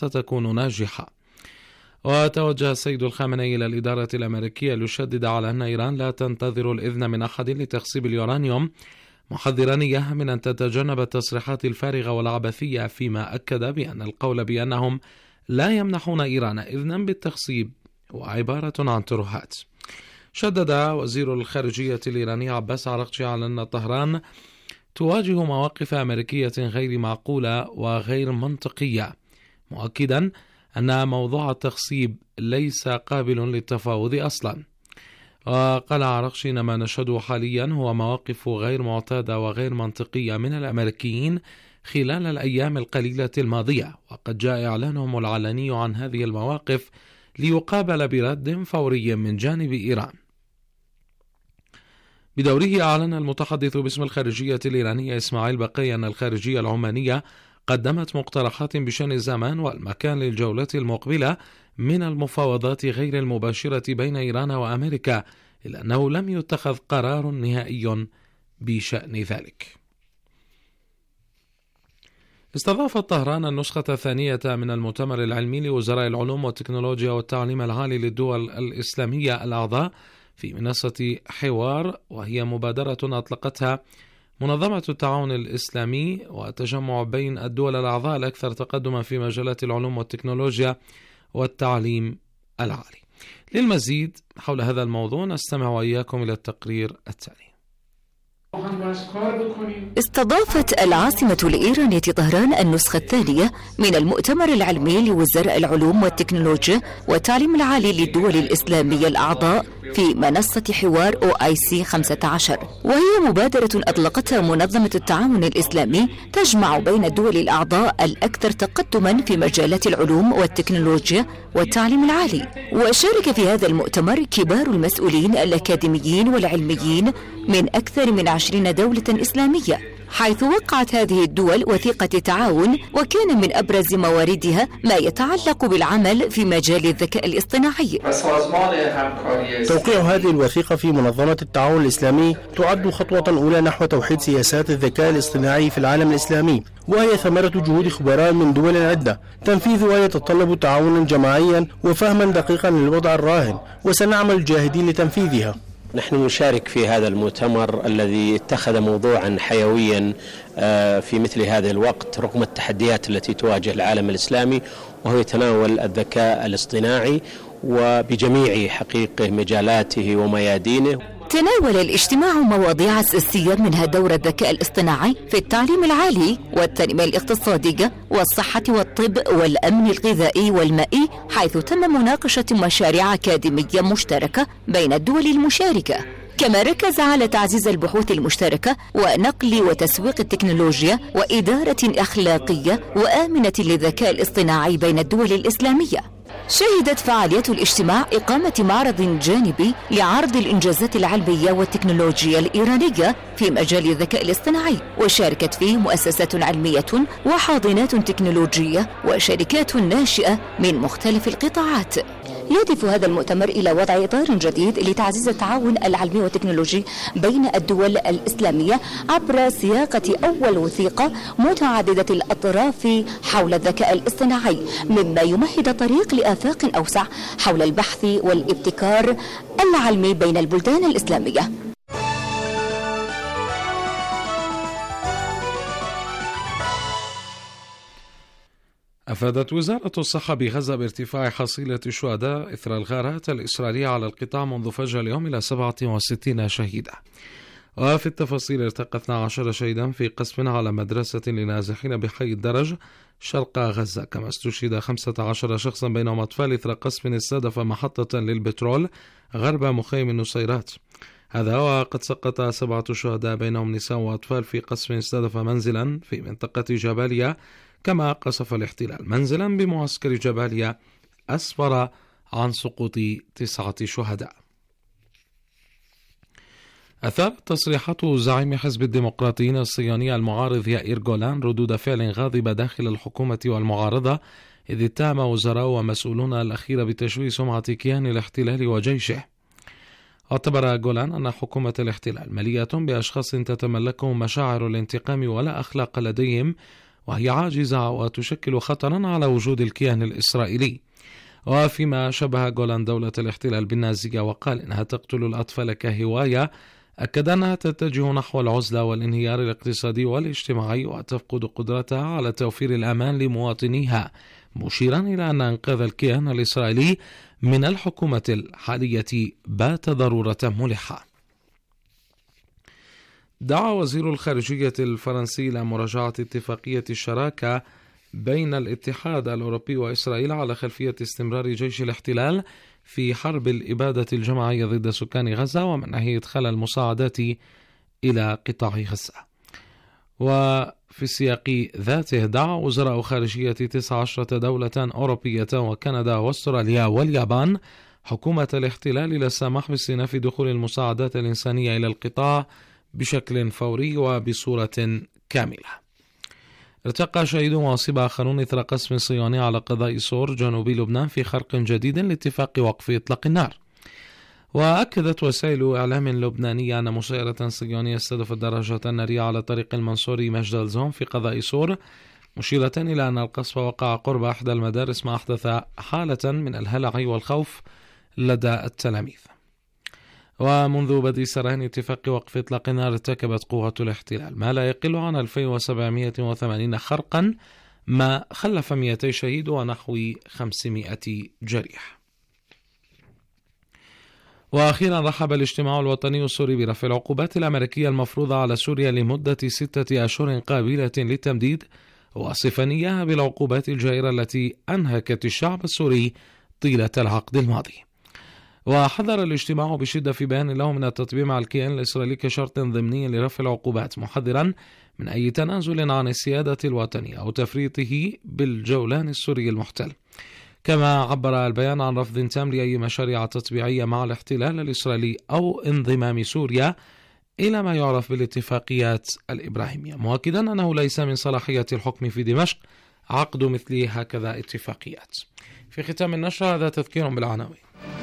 ستكون ناجحة. وتوجه السيد الخامنئي إلى الإدارة الأمريكية ليشدد على أن إيران لا تنتظر الإذن من أحد لتخصيب اليورانيوم، محذرا إياها من أن تتجنب التصريحات الفارغة والعبثية، فيما أكد بأن القول بأنهم لا يمنحون إيران إذنا بالتخصيب وعبارة عن ترهات. شدد وزير الخارجية الإيراني عباس عراقچي على أن طهران تواجه مواقف أمريكية غير معقولة وغير منطقية، مؤكدا أن موضوع التخصيب ليس قابل للتفاوض أصلا. وقال عراقچي إن ما نشهده حاليا هو مواقف غير معتادة وغير منطقية من الأمريكيين خلال الأيام القليلة الماضية، وقد جاء إعلانهم العلني عن هذه المواقف ليقابل برد فوري من جانب إيران. بدوره أعلن المتحدث باسم الخارجية الإيرانية إسماعيل بقي أن الخارجية العمانية قدمت مقترحات بشأن الزمان والمكان للجولة المقبلة من المفاوضات غير المباشرة بين إيران وأمريكا، إلا أنه لم يتخذ قرار نهائي بشأن ذلك. استضافت طهران النسخة الثانية من المؤتمر العلمي لوزراء العلوم والتكنولوجيا والتعليم العالي للدول الإسلامية الأعضاء في منصة حوار، وهي مبادرة أطلقتها منظمة التعاون الإسلامي وتجمع بين الدول الأعضاء الأكثر تقدما في مجالات العلوم والتكنولوجيا والتعليم العالي. للمزيد حول هذا الموضوع نستمع وإياكم إلى التقرير التالي. استضافت العاصمة الإيرانية طهران النسخة الثانية من المؤتمر العلمي لوزراء العلوم والتكنولوجيا والتعليم العالي للدول الإسلامية الأعضاء في منصة حوار OIC 15، وهي مبادرة أطلقتها منظمة التعاون الإسلامي تجمع بين الدول الأعضاء الأكثر تقدما في مجالات العلوم والتكنولوجيا والتعليم العالي. وشارك في هذا المؤتمر كبار المسؤولين الأكاديميين والعلميين من أكثر من 20 دولة إسلامية، حيث وقعت هذه الدول وثيقة تعاون، وكان من أبرز مواردها ما يتعلق بالعمل في مجال الذكاء الاصطناعي. توقيع هذه الوثيقة في منظمة التعاون الإسلامي تعد خطوة أولى نحو توحيد سياسات الذكاء الاصطناعي في العالم الإسلامي، وهي ثمرة جهود خبراء من دول عدة. تنفيذها يتطلب تعاونا جماعيا وفهما دقيقا للوضع الراهن، وسنعمل جاهدين لتنفيذها. نحن نشارك في هذا المؤتمر الذي اتخذ موضوعا حيويا في مثل هذا الوقت رغم التحديات التي تواجه العالم الإسلامي، وهو يتناول الذكاء الاصطناعي وبجميع حقيقة مجالاته وميادينه. تناول الاجتماع مواضيع أساسية منها دور الذكاء الاصطناعي في التعليم العالي والتنمية الاقتصادية والصحة والطب والأمن الغذائي والمائي، حيث تم مناقشة مشاريع أكاديمية مشتركة بين الدول المشاركة. كما ركز على تعزيز البحوث المشتركة ونقل وتسويق التكنولوجيا وإدارة أخلاقية وآمنة للذكاء الاصطناعي بين الدول الإسلامية. شهدت فعاليات الاجتماع إقامة معرض جانبي لعرض الإنجازات العلمية والتكنولوجيا الإيرانية في مجال الذكاء الاصطناعي، وشاركت فيه مؤسسات علمية وحاضنات تكنولوجية وشركات ناشئة من مختلف القطاعات. يهدف هذا المؤتمر إلى وضع إطار جديد لتعزيز التعاون العلمي والتكنولوجي بين الدول الإسلامية عبر صياغة أول وثيقة متعددة الأطراف حول الذكاء الاصطناعي، مما يمهد طريق لآفاق أوسع حول البحث والابتكار العلمي بين البلدان الإسلامية. أفادت وزارة الصحة بغزة بارتفاع حصيلة الشهداء إثر الغارات الإسرائيلية على القطاع منذ فجر اليوم إلى 67 شهيدا. وفي التفاصيل ارتقى 12 شهيدا في قصف على مدرسة لنازحين بحي الدرج شرق غزة، كما استشهد 15 شخصا بينهم أطفال إثر قصف استهدف محطة للبترول غرب مخيم النصيرات. هذا وقد سقط 7 شهداء بينهم نساء وأطفال في قصف استهدف منزلا في منطقة جباليا، كما قصف الاحتلال منزلا بمعسكر جباليا أسفر عن سقوط 9 شهداء. أثارت تصريحات زعيم حزب الديمقراطيين الصهيوني المعارض يائير جولان ردود فعل غاضبة داخل الحكومة والمعارضة، إذ اتهم وزراء ومسؤولون الأخير بتشويه سمعة كيان الاحتلال وجيشه. اعتبر جولان أن حكومة الاحتلال مليئة بأشخاص تتملكهم مشاعر الانتقام ولا أخلاق لديهم، وهي عاجزة وتشكل خطرا على وجود الكيان الإسرائيلي. وفيما شبه جولان دولة الاحتلال بالنازية وقال إنها تقتل الأطفال كهواية، أكد أنها تتجه نحو العزلة والانهيار الاقتصادي والاجتماعي وتفقد قدرتها على توفير الأمان لمواطنيها، مشيرا إلى أن إنقاذ الكيان الإسرائيلي من الحكومة الحالية بات ضرورة ملحة. دعا وزير الخارجية الفرنسي إلى مراجعة اتفاقية الشراكة بين الاتحاد الأوروبي وإسرائيل على خلفية استمرار جيش الاحتلال في حرب الإبادة الجماعية ضد سكان غزة ومنع إدخال المساعدات إلى قطاع غزة. وفي السياق ذاته دعا وزراء خارجية 19 دولة أوروبية وكندا واستراليا واليابان حكومة الاحتلال إلى السماح باستئناف دخول المساعدات الإنسانية إلى القطاع بشكل فوري وبصورة كاملة. ارتقى شهيد واصيب آخرون إثر قصف صهيوني على قضاء صور جنوب لبنان في خرق جديد لاتفاق وقف إطلاق النار. وأكدت وسائل إعلام لبنانية أن مسيرة صهيونية استهدفت الدراجات النارية على طريق المنصوري مجد الزوم في قضاء صور، مشيرة إلى أن القصف وقع قرب أحدى المدارس ما أحدث حالة من الهلع والخوف لدى التلاميذ. ومنذ بدء سريان اتفاق وقف إطلاق النار ارتكبت قوة الاحتلال ما لا يقل عن 2780 خرقا، ما خلف 200 شهيد ونحو 500 جريح. وأخيرا رحب الاجتماع الوطني السوري برفع العقوبات الأمريكية المفروضة على سوريا لمدة 6 أشهر قابلة للتمديد، واصفا إياها بالعقوبات الجائرة التي أنهكت الشعب السوري طيلة العقد الماضي. وحذر الاجتماع بشدة في بيان له من التطبيع مع الكيان الإسرائيلي كشرط ضمني لرفع العقوبات، محذرا من أي تنازل عن السيادة الوطنية أو تفريطه بالجولان السوري المحتل. كما عبر البيان عن رفض تام لأي مشاريع تطبيعية مع الاحتلال الإسرائيلي أو انضمام سوريا إلى ما يعرف بالاتفاقيات الإبراهيمية، مؤكدا أنه ليس من صلاحية الحكم في دمشق عقد مثل هكذا اتفاقيات. في ختام النشرة هذا تذكير بالعناوين.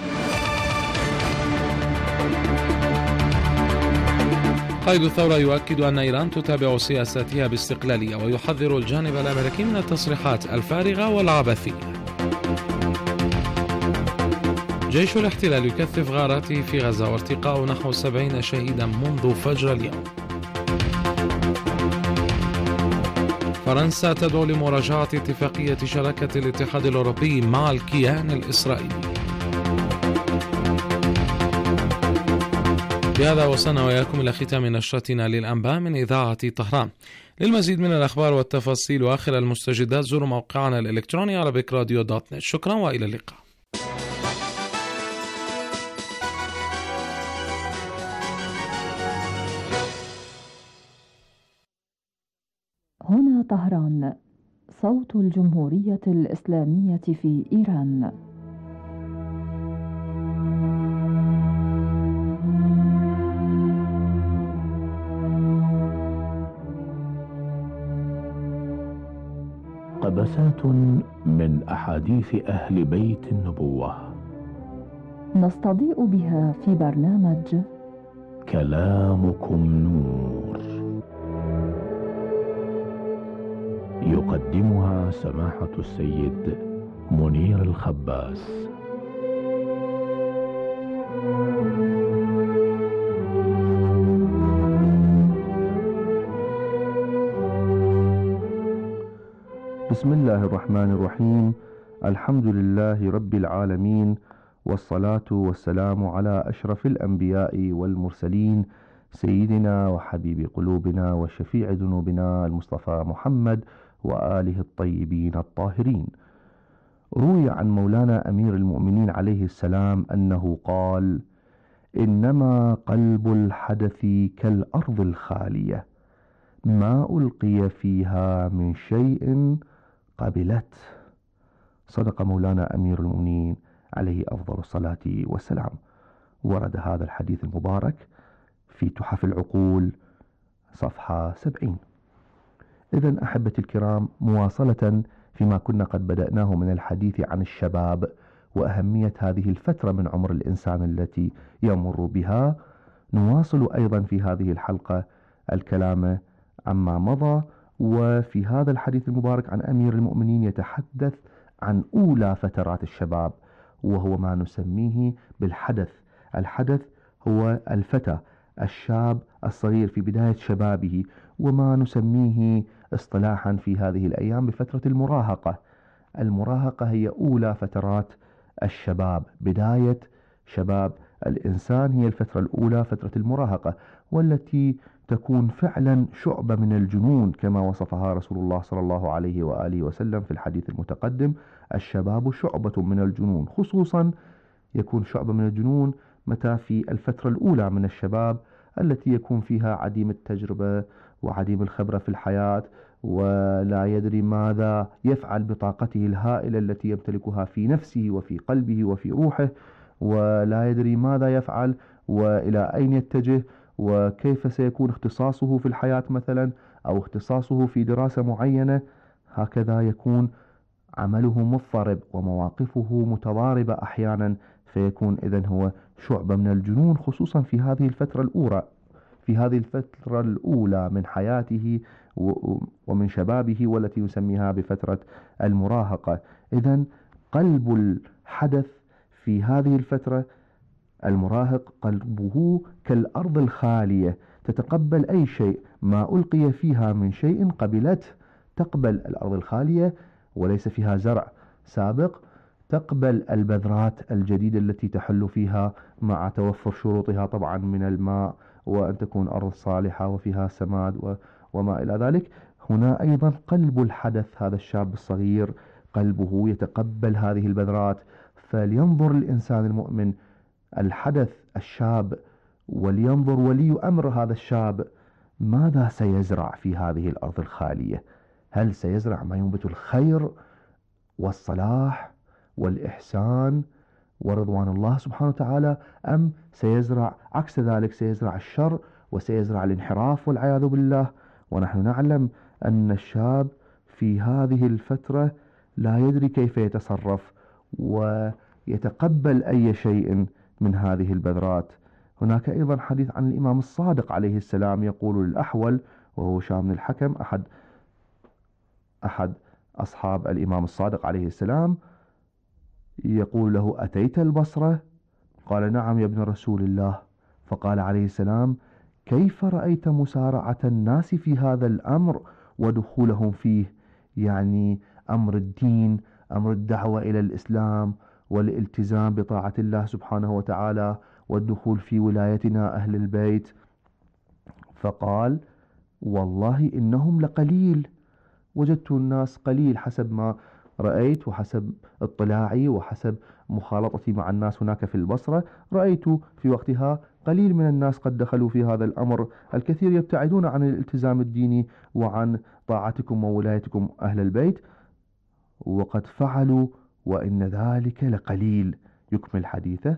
قائد الثورة يؤكد أن إيران تتابع سياساتها باستقلالية، ويحذر الجانب الأمريكي من التصريحات الفارغة والعبثية. جيش الاحتلال يكثف غاراته في غزة وارتقاء نحو 70 شهيدا منذ فجر اليوم. فرنسا تدعو لمراجعة اتفاقية شراكة الاتحاد الأوروبي مع الكيان الإسرائيلي. بهذا وصلنا وإياكم إلى ختام نشرتنا للأنباء من إذاعة طهران. للمزيد من الأخبار والتفاصيل وآخر المستجدات زوروا موقعنا الإلكتروني arabikradio.net. شكرا وإلى اللقاء. هنا طهران، صوت الجمهورية الإسلامية في إيران. قبسات من أحاديث أهل بيت النبوة نستضيء بها في برنامج كلامكم نور، يقدمها سماحة السيد منير الخباس. بسم الله الرحمن الرحيم. الحمد لله رب العالمين، والصلاة والسلام على أشرف الأنبياء والمرسلين، سيدنا وحبيب قلوبنا وشفيع ذنوبنا المصطفى محمد وآله الطيبين الطاهرين. روي عن مولانا أمير المؤمنين عليه السلام أنه قال: إنما قلب الحدث كالأرض الخالية، ما ألقي فيها من شيء قبلت. صدق مولانا أمير المؤمنين عليه أفضل الصلاة والسلام. ورد هذا الحديث المبارك في تحف العقول صفحة 70. إذن أحبتي الكرام، مواصلة فيما كنا قد بدأناه من الحديث عن الشباب وأهمية هذه الفترة من عمر الإنسان التي يمر بها، نواصل أيضا في هذه الحلقة الكلام عما مضى وفي هذا الحديث المبارك عن أمير المؤمنين يتحدث عن أولى فترات الشباب، وهو ما نسميه بالحدث. الحدث هو الفتى الشاب الصغير في بداية شبابه، وما نسميه اصطلاحا في هذه الأيام بفترة المراهقة. المراهقة هي أولى فترات الشباب، بداية شباب الإنسان هي الفترة الأولى، فترة المراهقة، والتي تكون فعلا شعبة من الجنون كما وصفها رسول الله صلى الله عليه وآله وسلم في الحديث المتقدم: الشباب شعبة من الجنون. خصوصا يكون شعبة من الجنون متى؟ في الفترة الأولى من الشباب التي يكون فيها عديم التجربة وعديم الخبرة في الحياة، ولا يدري ماذا يفعل بطاقته الهائلة التي يمتلكها في نفسه وفي قلبه وفي روحه، ولا يدري ماذا يفعل وإلى أين يتجه، وكيف سيكون اختصاصه في الحياة مثلا، أو اختصاصه في دراسة معينة. هكذا يكون عمله مضطرب ومواقفه متضاربة أحيانا، فيكون إذن هو شعبة من الجنون، خصوصا في هذه الفترة الأولى، في هذه الفترة الأولى من حياته ومن شبابه، والتي يسميها بفترة المراهقة. إذن قلب الحدث في هذه الفترة المراهق قلبه كالأرض الخالية، تتقبل أي شيء، ما ألقي فيها من شيء قبلته. تقبل الأرض الخالية وليس فيها زرع سابق، تقبل البذرات الجديدة التي تحل فيها مع توفر شروطها طبعا من الماء، وأن تكون أرض صالحة وفيها سماد وما إلى ذلك. هنا أيضا قلب الحدث، هذا الشاب الصغير قلبه يتقبل هذه البذرات. فلينظر الإنسان المؤمن الحدث الشاب، ولينظر ولي أمر هذا الشاب ماذا سيزرع في هذه الأرض الخالية. هل سيزرع ما ينبت الخير والصلاح والإحسان ورضوان الله سبحانه وتعالى، أم سيزرع عكس ذلك، سيزرع الشر وسيزرع الانحراف والعياذ بالله؟ ونحن نعلم أن الشاب في هذه الفترة لا يدري كيف يتصرف ويتقبل أي شيء من هذه البذرات. هناك أيضا حديث عن الإمام الصادق عليه السلام يقول للأحول، وهو هشام بن الحكم أحد أصحاب الإمام الصادق عليه السلام، يقول له: أتيت البصرة؟ قال: نعم يا ابن رسول الله. فقال عليه السلام: كيف رأيت مسارعة الناس في هذا الأمر ودخولهم فيه؟ يعني أمر الدين، أمر الدعوة إلى الإسلام والالتزام بطاعة الله سبحانه وتعالى والدخول في ولايتنا أهل البيت. فقال: والله إنهم لقليل، وجدت الناس قليل حسب ما رأيت وحسب اطلاعي وحسب مخالطتي مع الناس هناك في البصرة. رأيت في وقتها قليل من الناس قد دخلوا في هذا الأمر، الكثير يبتعدون عن الالتزام الديني وعن طاعتكم وولايتكم أهل البيت، وقد فعلوا وإن ذلك لقليل. يكمل حديثه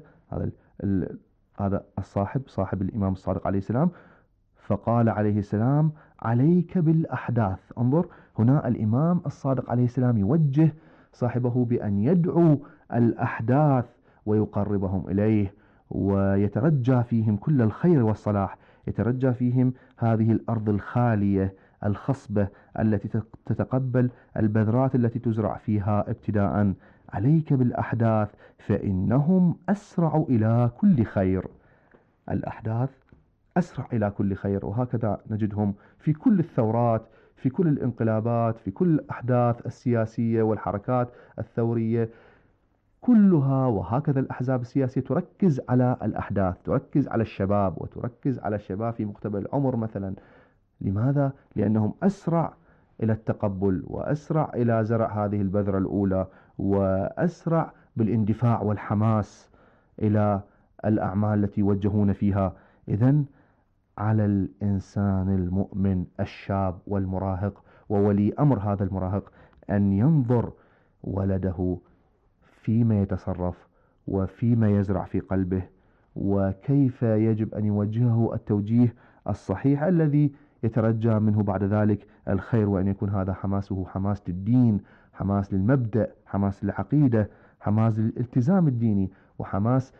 هذا صاحب الإمام الصادق عليه السلام. فقال عليه السلام: عليك بالأحداث. انظر هنا الإمام الصادق عليه السلام يوجه صاحبه بأن يدعو الأحداث ويقربهم إليه، ويترجى فيهم كل الخير والصلاح، يترجى فيهم هذه الأرض الخالية الخصبة التي تتقبل البذرات التي تزرع فيها ابتداء. عليك بالأحداث فإنهم أسرع إلى كل خير. الأحداث أسرع إلى كل خير، وهكذا نجدهم في كل الثورات، في كل الانقلابات، في كل الأحداث السياسية والحركات الثورية كلها. وهكذا الأحزاب السياسية تركز على الأحداث، تركز على الشباب، وتركز على الشباب في مقتبل العمر مثلا. لماذا؟ لأنهم أسرع إلى التقبل، وأسرع إلى زرع هذه البذرة الأولى، وأسرع بالاندفاع والحماس إلى الأعمال التي يوجهون فيها. إذن على الإنسان المؤمن الشاب والمراهق وولي أمر هذا المراهق أن ينظر ولده فيما يتصرف وفيما يزرع في قلبه، وكيف يجب أن يوجهه التوجيه الصحيح الذي يترجى منه بعد ذلك الخير، وأن يكون هذا حماسه حماس للدين، حماس للمبدأ، حماس للعقيدة، حماس للالتزام الديني، وحماس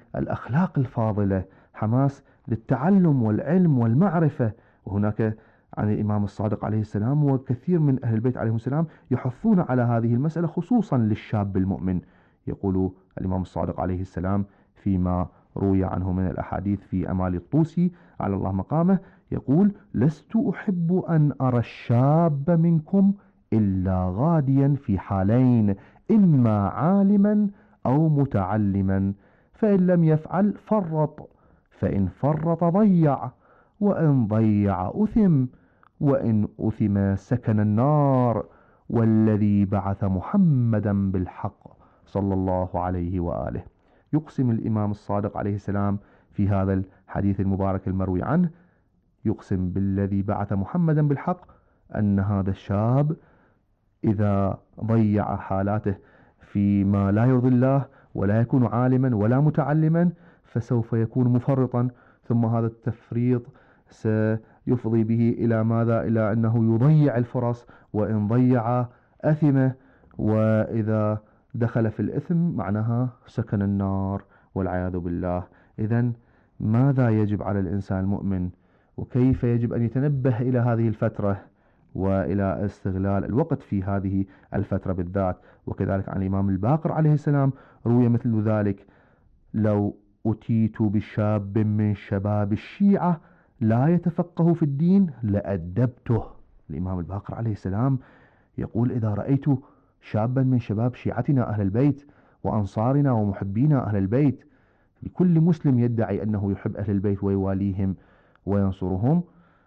للأخلاق الفاضلة، حماس للتعلم والعلم والمعرفة. وهناك عن الإمام الصادق عليه السلام، وكثير من أهل البيت عليهم السلام يحثون على هذه المسألة خصوصا للشاب المؤمن. يقول الإمام الصادق عليه السلام فيما روي عنه من الأحاديث في أمال الطوسي على الله مقامه، يقول: لست أحب أن أرى الشاب منكم إلا غاديا في حالين، إما عالما أو متعلما، فإن لم يفعل فرط، فإن فرط ضيع، وإن ضيع أثم، وإن أثم سكن النار، والذي بعث محمدا بالحق صلى الله عليه وآله. يقسم الإمام الصادق عليه السلام في هذا الحديث المبارك المروي عنه، يقسم بالذي بعث محمدا بالحق أن هذا الشاب إذا ضيع حالاته فيما لا يرضي الله ولا يكون عالما ولا متعلما فسوف يكون مفرطا، ثم هذا التفريط سيفضي به إلى ماذا؟ إلى أنه يضيع الفرص، وإن ضيع أثمه، وإذا دخل في الإثم معناها سكن النار والعياذ بالله. إذن ماذا يجب على الإنسان المؤمن، وكيف يجب أن يتنبه إلى هذه الفترة وإلى استغلال الوقت في هذه الفترة بالذات؟ وكذلك عن الإمام الباقر عليه السلام روي مثل ذلك: لو أتيت بشاب من شباب الشيعة لا يتفقه في الدين لأدبته. الإمام الباقر عليه السلام يقول: إذا رأيت شابا من شباب شيعتنا أهل البيت وأنصارنا ومحبينا أهل البيت، لكل مسلم يدعي أنه يحب أهل البيت ويواليهم وينصرهم،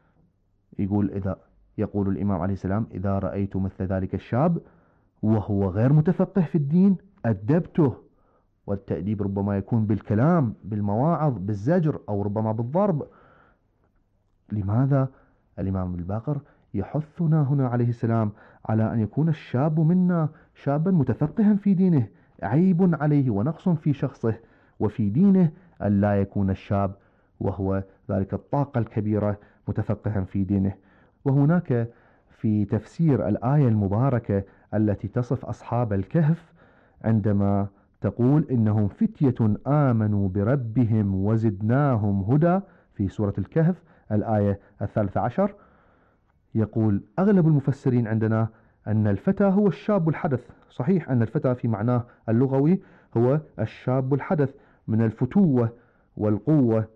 يقول الإمام عليه السلام: إذا رأيت مثل ذلك الشاب وهو غير متفقه في الدين أدبته. والتأديب ربما يكون بالكلام، بالمواعظ، بالزجر، أو ربما بالضرب. لماذا؟ الإمام الباقر يحثنا هنا عليه السلام على أن يكون الشاب منا شابا متفقها في دينه، عيب عليه ونقص في شخصه وفي دينه أن لا يكون الشاب وهو ذلك الطاقة الكبيرة متفقها في دينه. وهناك في تفسير الآية المباركة التي تصف أصحاب الكهف عندما تقول: إنهم فتية آمنوا بربهم وزدناهم هدى، في سورة الكهف الآية 13، يقول أغلب المفسرين عندنا أن الفتى هو الشاب الحدث. صحيح أن الفتى في معناه اللغوي هو الشاب الحدث من الفتوة والقوة،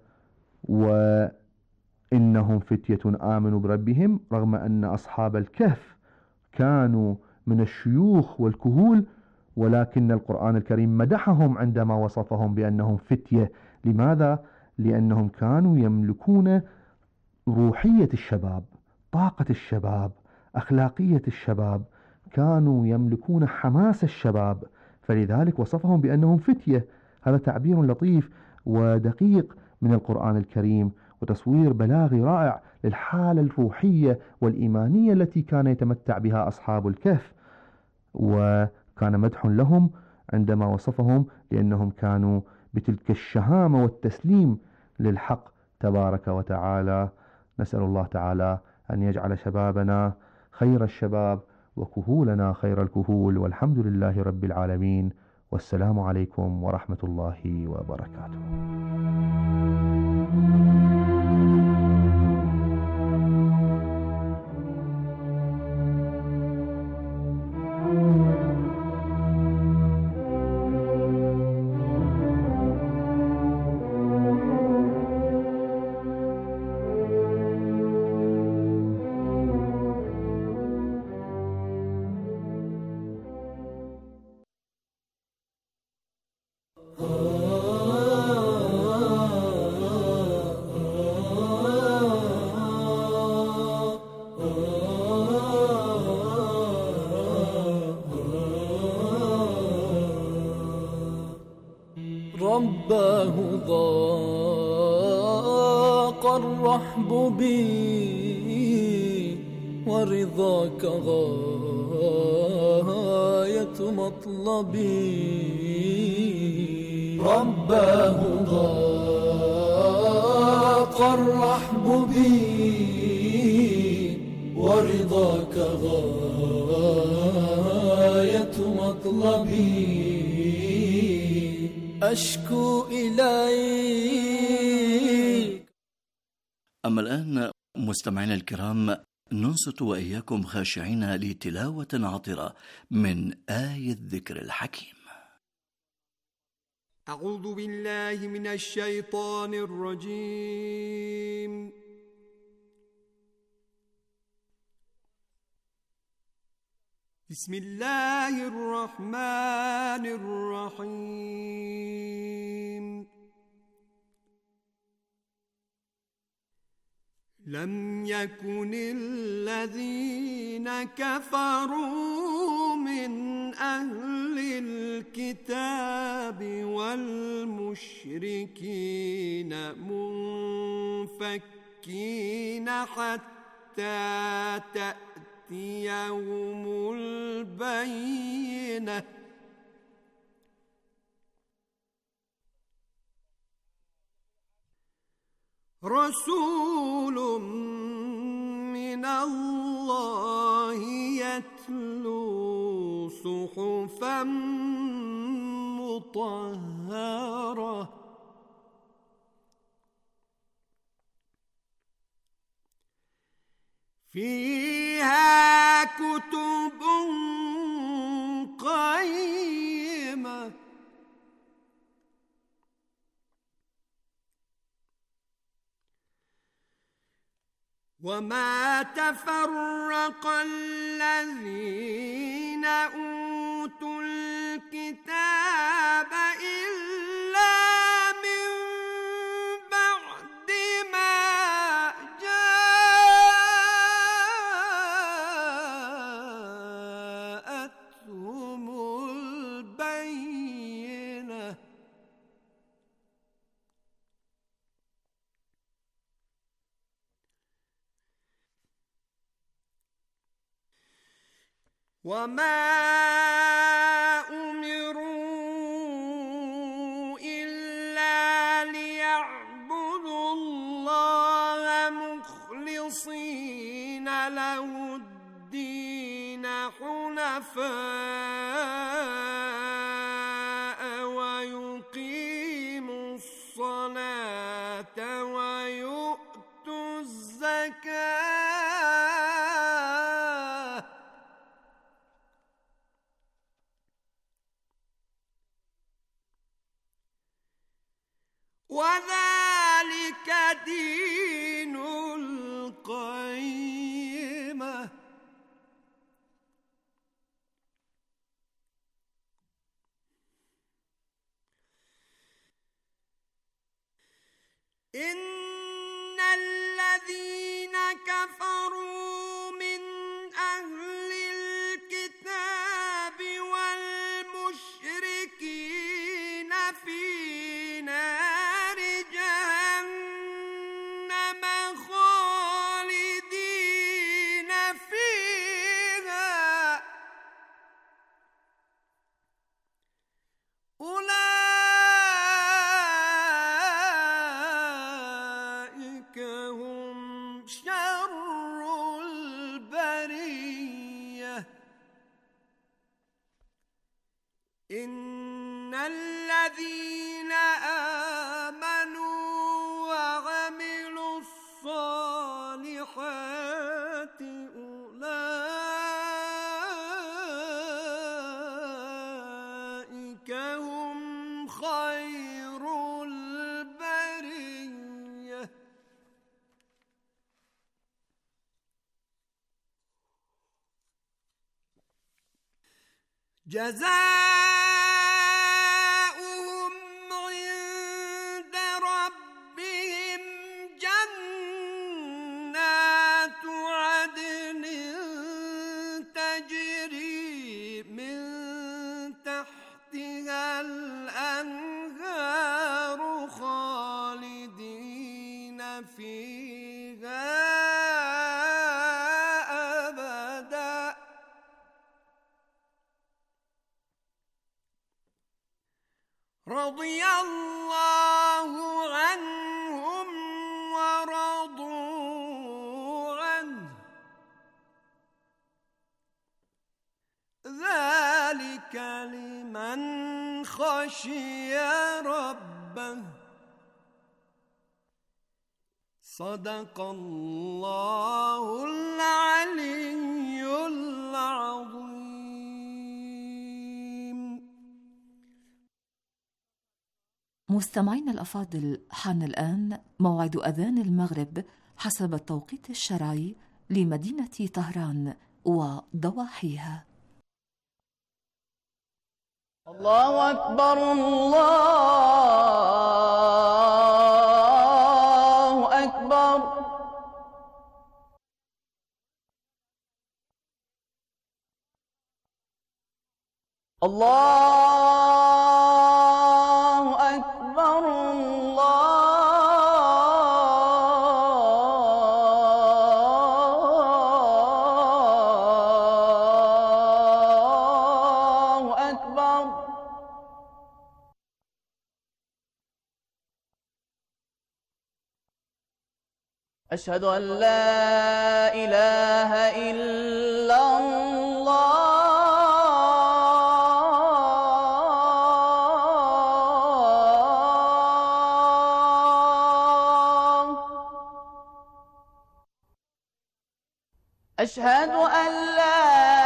وإنهم فتية آمنوا بربهم، رغم أن أصحاب الكهف كانوا من الشيوخ والكهول، ولكن القرآن الكريم مدحهم عندما وصفهم بأنهم فتية. لماذا؟ لأنهم كانوا يملكون روحية الشباب، طاقة الشباب، أخلاقية الشباب، كانوا يملكون حماس الشباب، فلذلك وصفهم بأنهم فتية. هذا تعبير لطيف ودقيق من القرآن الكريم، وتصوير بلاغي رائع للحالة الروحية والإيمانية التي كان يتمتع بها أصحاب الكهف. وكان مدح لهم عندما وصفهم لأنهم كانوا بتلك الشهامة والتسليم للحق تبارك وتعالى. نسأل الله تعالى أن يجعل شبابنا خير الشباب وكهولنا خير الكهول، والحمد لله رب العالمين، والسلام عليكم ورحمة الله وبركاته. رباه ضاق الرحب بي، ورضاك غاية مطلبي. رباه ضاق الرحب بي، ورضاك غاية مطلبي. أشكو إليك. أما الآن مستمعينا الكرام، ننصت وإياكم خاشعين لتلاوة عطرة من آية الذكر الحكيم. أعوذ بالله من الشيطان الرجيم. بسم الله الرحمن الرحيم. لم يكن الذين كفروا من أهل الكتاب والمشركين منفكين حتى تأتيهم البينة. رسول من الله يتلو صحفا مطهرة فيها كتب قيمة وما تفرق الذين أوتوا الكتاب إلا من بعد ما جاءتهم البينة. وما أمروا إلا ليعبدوا الله مخلصين له الدين حنفاء ويقيموا الصلاة ويؤتوا الزكاة وذلك دين القيمة. إن الذين كفروا من أهل الكتاب والمشركين في نار جهنم خالدين فيها أولئك هم شر البرية. إن الذين آمنوا وعملوا الصالحات أولئك هم خير البرية. جزاؤهم عند ربهم جنات عدن تجري من تحتها الأنهار خالدين فيها أبدا. رضي الله عنهم ورضوا عنه ذلك لمن خشي ربه. صدق الله العلي العظيم. مستمعينا الأفاضل، حان الآن موعد أذان المغرب حسب التوقيت الشرعي لمدينة طهران وضواحيها. الله أكبر الله أكبر. الله أكبر الله أكبر. أشهد أن لا إله إلا الله. أشهد أن لا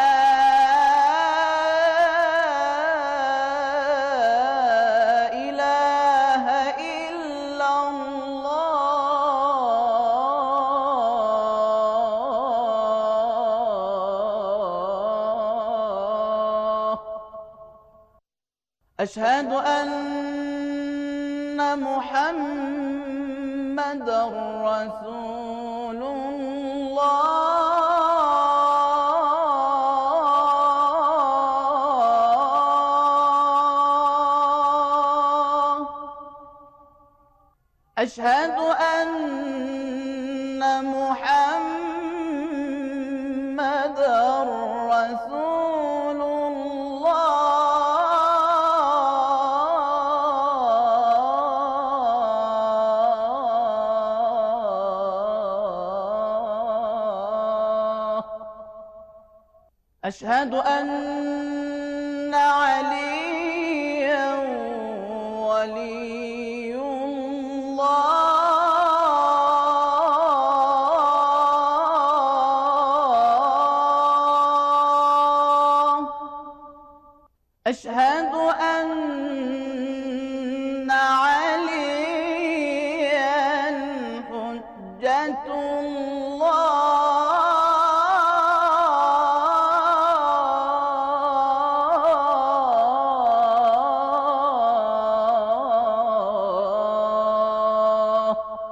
إله إلا الله. أشهد أن محمدًا رسول الله. أشهد أن محمدًا رسول الله. أشهد أن عليًا ولي الله. أشهد أن عليًا حجة الله.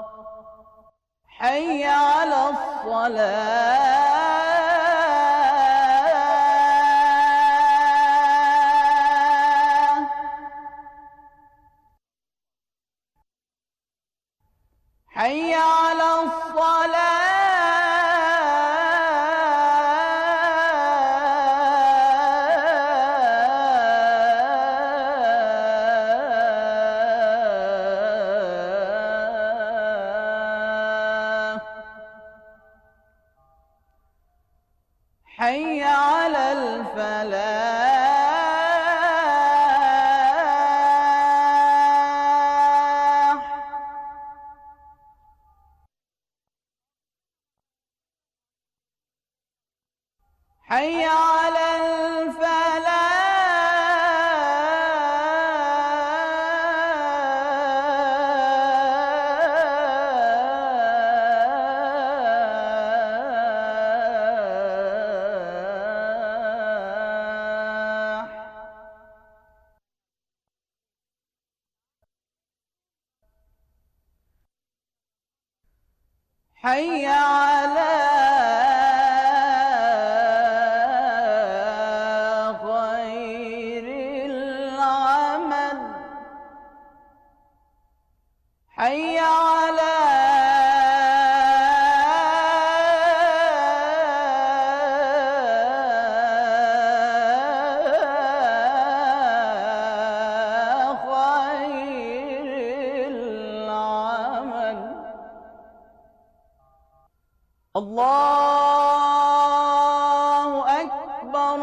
حي على الصلاة. حي على الصلاة. حي على الفلاح. حي على الفلاح. حي على خير العمل. حي على خير العمل. الله أكبر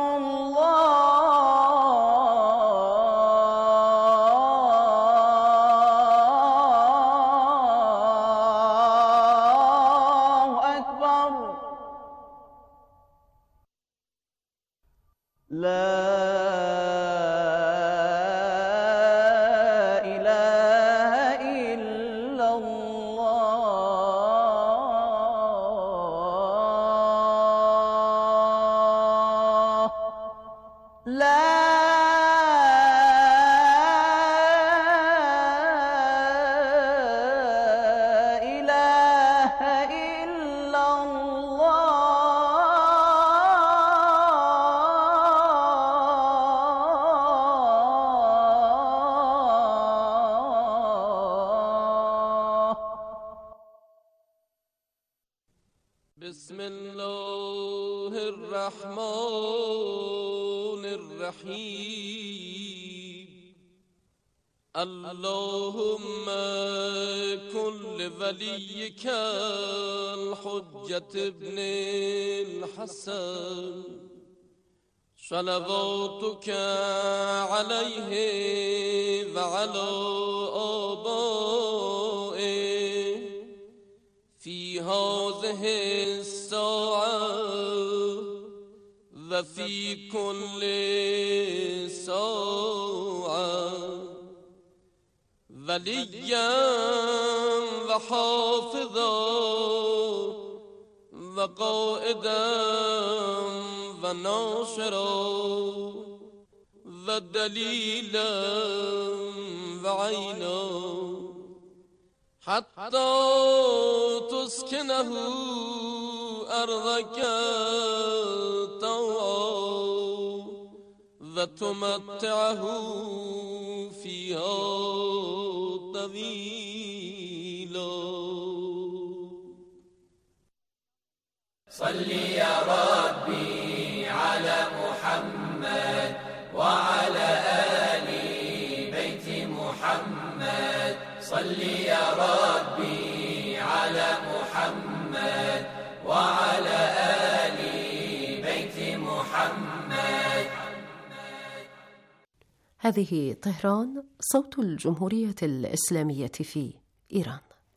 الله الله الرحمن الرحيم اللهم كن لوليك الحجة ابن الحسن صلواتك عليه وعلى آبائه في هذه الساعة وفي كل ساعة وليا وحافظا وقائدا وناصرا ودليلا وعينا حتى تسكنه أرضك طوعا وتمتعه فيها طويلا. صل يا ربي على محمد وعلى آل بيت محمد. صل يا ربي على محمد وعلى آل بيت محمد. هذه طهران، صوت الجمهورية الإسلامية في إيران.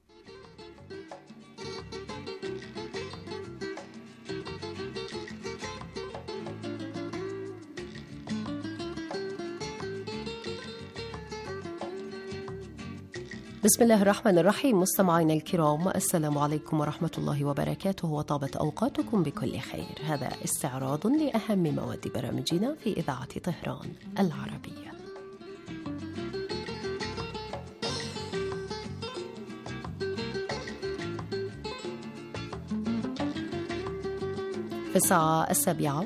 بسم الله الرحمن الرحيم. مستمعينا الكرام، السلام عليكم ورحمة الله وبركاته، وطابت أوقاتكم بكل خير. هذا استعراض لأهم مواد برامجنا في إذاعة طهران العربية. في الساعة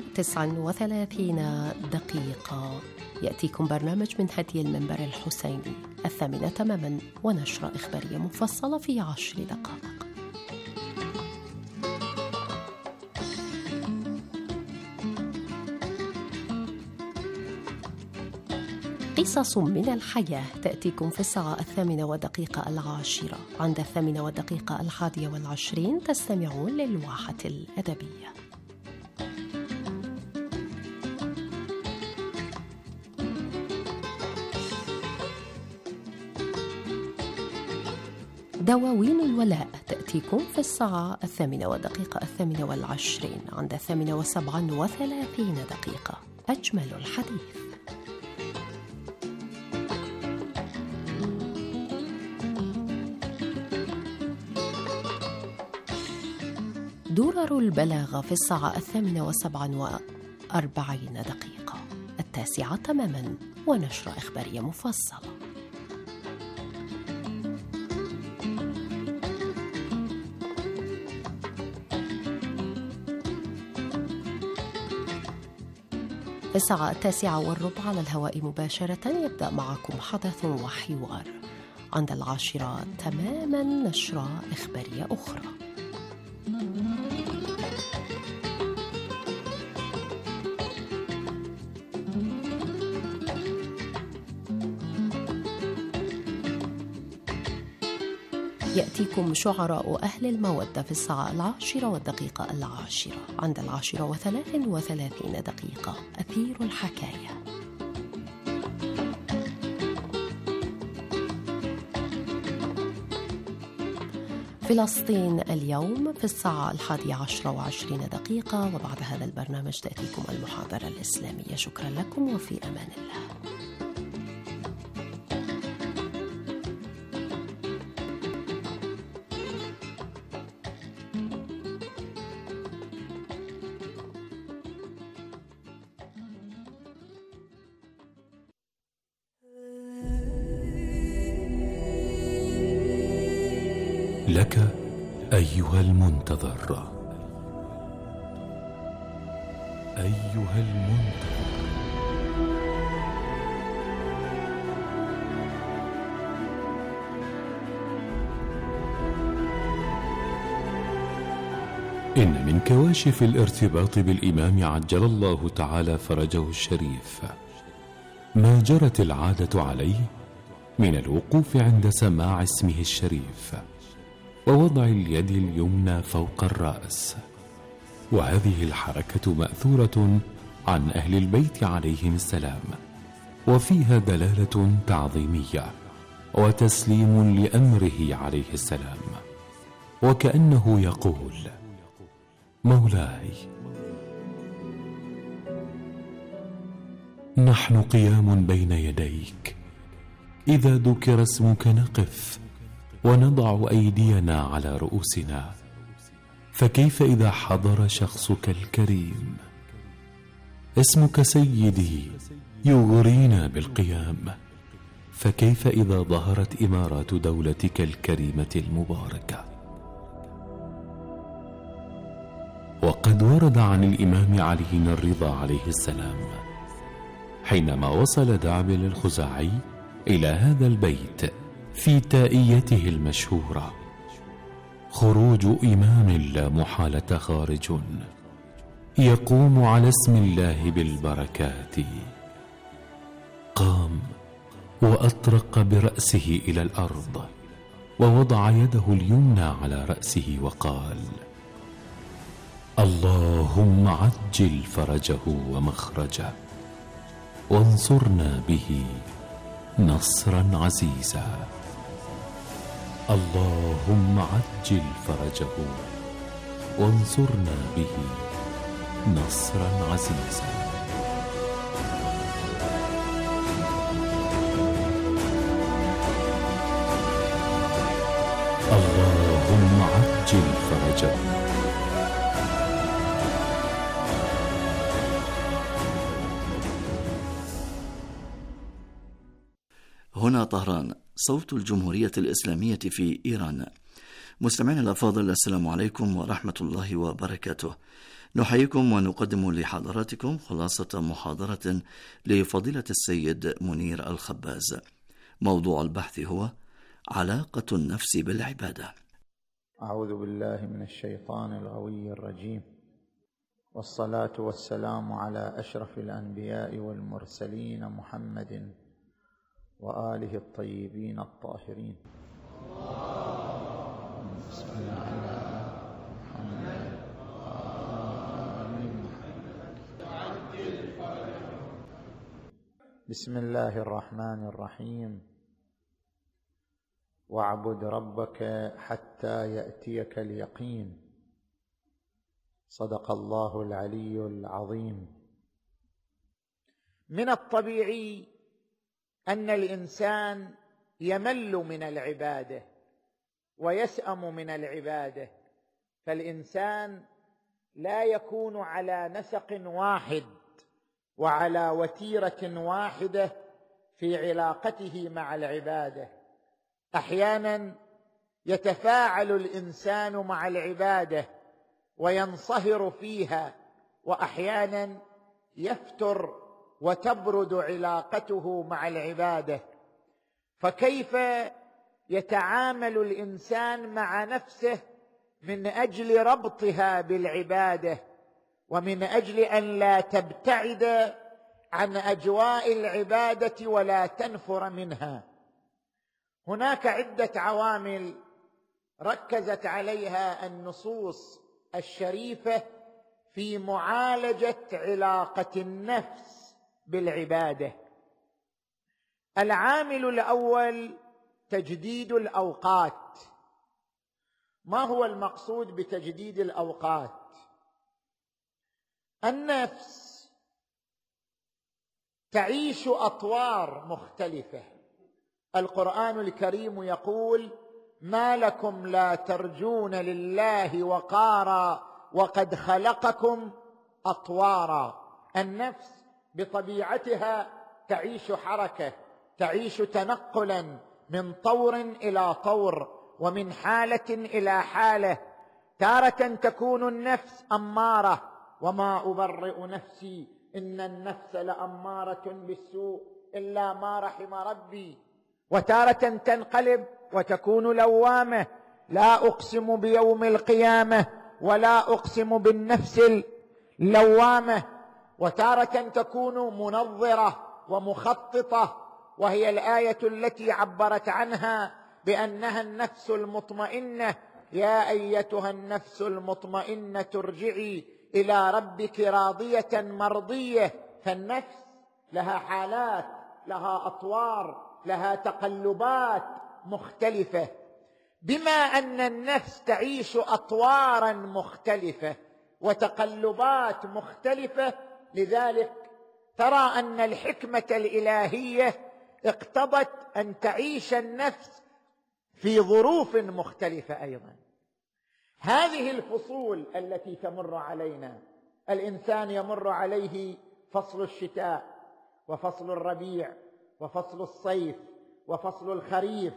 7:39 يأتيكم برنامج من هدي المنبر الحسيني 8 تماما، ونشرة إخبارية مفصلة في 10 دقائق. قصص من الحياة تأتيكم في الساعة 8:10. عند 8:21 تستمعون للواحة الأدبية. دواوين الولاء تأتيكم في الساعة 8:28. عند 8:37 أجمل الحديث. درر البلاغة في الساعة 8:47. 9 تماما، ونشرة إخبارية مفصلة. في الساعة 9:15 على الهواء مباشرة يبدأ معكم حدث وحوار. عند 10 تماما نشرة إخبارية أخرى. يأتيكم شعراء أهل المودة في الساعة 10:10. عند 10:33 أثير الحكاية. فلسطين اليوم في الساعة 11:20. وبعد هذا البرنامج تأتيكم المحاضرة الإسلامية. شكرا لكم وفي أمان الله. لك أيها المنتظر، أيها المنتظر، إن من كواشف الارتباط بالإمام عجل الله تعالى فرجه الشريف ما جرت العادة عليه من الوقوف عند سماع اسمه الشريف ووضع اليد اليمنى فوق الرأس، وهذه الحركة مأثورة عن أهل البيت عليهم السلام، وفيها دلالة تعظيمية وتسليم لأمره عليه السلام، وكأنه يقول: مولاي نحن قيام بين يديك، إذا ذكر اسمك نقف ونضع أيدينا على رؤوسنا، فكيف إذا حضر شخصك الكريم؟ اسمك سيدي يغرينا بالقيام، فكيف إذا ظهرت إمارات دولتك الكريمة المباركة؟ وقد ورد عن الإمام علي الرضا عليه السلام حينما وصل دعبل الخزاعي إلى هذا البيت في تائيته المشهورة: خروج إمام لا محالة خارج، يقوم على اسم الله بالبركات. قام وأطرق برأسه إلى الأرض ووضع يده اليمنى على رأسه وقال: اللهم عجل فرجه ومخرجه وانصرنا به نصرا عزيزا. اللهم عجل فرجه وانصرنا به نصرا عزيزا. اللهم عجل فرجه. هنا طهران، صوت الجمهورية الإسلامية في إيران. مستمعينا الأفاضل، السلام عليكم ورحمة الله وبركاته. نحييكم ونقدم لحضراتكم خلاصة محاضرة لفضيلة السيد منير الخباز. موضوع البحث هو علاقة النفس بالعبادة. أعوذ بالله من الشيطان الغوي الرجيم، والصلاة والسلام على أشرف الأنبياء والمرسلين محمد وآله الطيبين الطاهرين. بسم الله بسم الله الرحمن الرحيم. واعبد ربك حتى يأتيك اليقين. صدق الله العلي العظيم. من الطبيعي أن الإنسان يمل من العبادة ويسأم من العبادة، فالإنسان لا يكون على نسق واحد وعلى وتيرة واحدة في علاقته مع العبادة. أحيانا يتفاعل الإنسان مع العبادة وينصهر فيها، وأحيانا يفتر وتبرد علاقته مع العبادة. فكيف يتعامل الإنسان مع نفسه من أجل ربطها بالعبادة ومن أجل أن لا تبتعد عن أجواء العبادة ولا تنفر منها؟ هناك عدة عوامل ركزت عليها النصوص الشريفة في معالجة علاقة النفس بالعبادة. العامل الأول تجديد الأوقات. ما هو المقصود بتجديد الأوقات؟ النفس تعيش أطوار مختلفة. القرآن الكريم يقول: ما لكم لا ترجون لله وقارا وقد خلقكم أطوارا. النفس بطبيعتها تعيش حركة، تعيش تنقلا من طور إلى طور ومن حالة إلى حالة. تارة تكون النفس أمارة، وما أبرئ نفسي إن النفس لأمارة بالسوء إلا ما رحم ربي. وتارة تنقلب وتكون لوامة، لا أقسم بيوم القيامة ولا أقسم بالنفس اللوامة، وتارة تكون منظرة ومخططة، وهي الآية التي عبرت عنها بأنها النفس المطمئنة: يا أيتها النفس المطمئنة ارجعي إلى ربك راضية مرضية. فالنفس لها حالات، لها أطوار، لها تقلبات مختلفة. بما أن النفس تعيش أطوارا مختلفة وتقلبات مختلفة، لذلك ترى أن الحكمة الإلهية اقتضت أن تعيش النفس في ظروف مختلفة أيضا. هذه الفصول التي تمر علينا، الإنسان يمر عليه فصل الشتاء وفصل الربيع وفصل الصيف وفصل الخريف.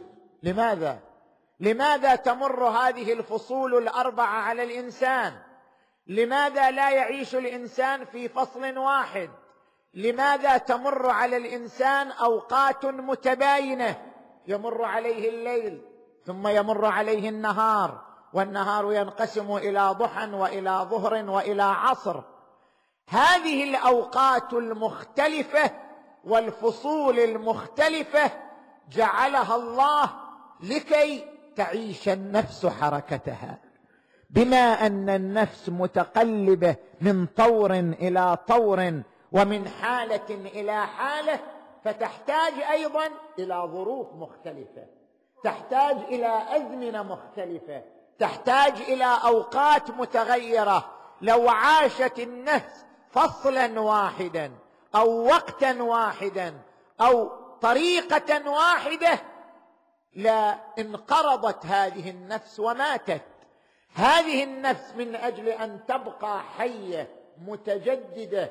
لماذا تمر هذه الفصول الأربعة على الإنسان؟ لماذا لا يعيش الإنسان في فصل واحد؟ لماذا تمر على الإنسان أوقات متباينة؟ يمر عليه الليل ثم يمر عليه النهار، والنهار ينقسم إلى ضحى وإلى ظهر وإلى عصر. هذه الأوقات المختلفة والفصول المختلفة جعلها الله لكي تعيش النفس حركتها. بما أن النفس متقلبة من طور إلى طور ومن حالة إلى حالة، فتحتاج أيضا إلى ظروف مختلفة، تحتاج إلى أزمنة مختلفة، تحتاج إلى أوقات متغيرة. لو عاشت النفس فصلا واحدا أو وقتا واحدا أو طريقة واحدة لا انقرضت هذه النفس وماتت. هذه النفس من أجل أن تبقى حية متجددة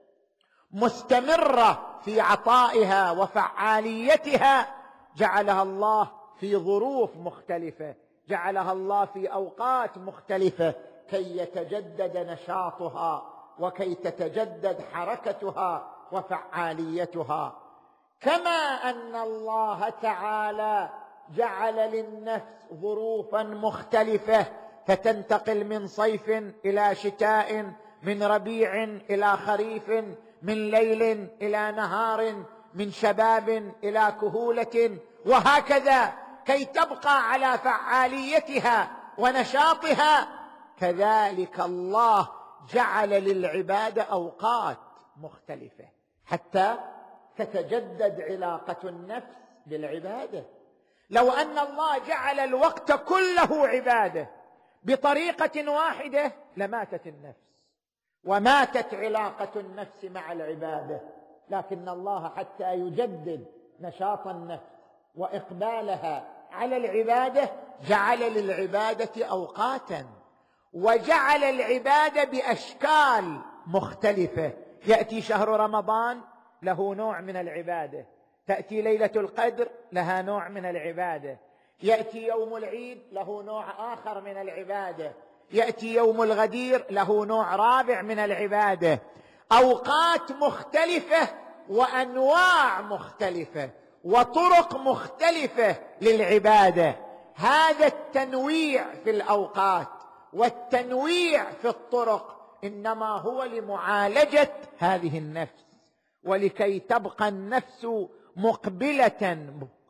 مستمرة في عطائها وفعاليتها، جعلها الله في ظروف مختلفة، جعلها الله في أوقات مختلفة كي يتجدد نشاطها وكي تتجدد حركتها وفعاليتها. كما أن الله تعالى جعل للنفس ظروفا مختلفة فتنتقل من صيف إلى شتاء، من ربيع إلى خريف، من ليل إلى نهار، من شباب إلى كهولة، وهكذا كي تبقى على فعاليتها ونشاطها، كذلك الله جعل للعبادة أوقات مختلفة حتى تتجدد علاقة النفس بالعبادة. لو أن الله جعل الوقت كله عبادة بطريقة واحدة لماتت النفس وماتت علاقة النفس مع العبادة. لكن الله حتى يجدد نشاط النفس وإقبالها على العبادة جعل للعبادة أوقاتا، وجعل العبادة بأشكال مختلفة. يأتي شهر رمضان له نوع من العبادة، تأتي ليلة القدر لها نوع من العبادة، يأتي يوم العيد له نوع آخر من العبادة، يأتي يوم الغدير له نوع رابع من العبادة. أوقات مختلفة وأنواع مختلفة وطرق مختلفة للعبادة. هذا التنويع في الأوقات والتنويع في الطرق إنما هو لمعالجة هذه النفس، ولكي تبقى النفس مقبلة